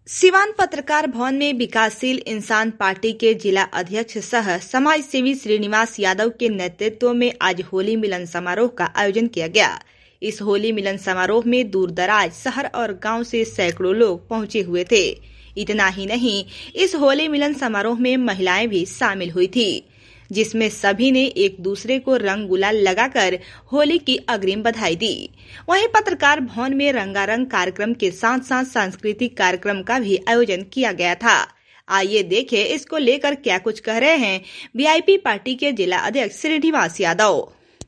सिवान पत्रकार भवन में विकासशील इंसान पार्टी के जिला अध्यक्ष सह समाज सेवी श्रीनिवास यादव के नेतृत्व में आज होली मिलन समारोह का आयोजन किया गया। इस होली मिलन समारोह में दूर दराज शहर और गांव से सैकड़ों लोग पहुंचे हुए थे। इतना ही नहीं, इस होली मिलन समारोह में महिलाएं भी शामिल हुई थी, जिसमें सभी ने एक दूसरे को रंग गुलाल लगाकर होली की अग्रिम बधाई दी। वहीं पत्रकार भवन में रंगारंग कार्यक्रम के साथ साथ सांस्कृतिक कार्यक्रम का भी आयोजन किया गया था। आइए देखें इसको लेकर क्या कुछ कह रहे हैं वीआईपी पार्टी के जिला अध्यक्ष श्रीनिवास यादव।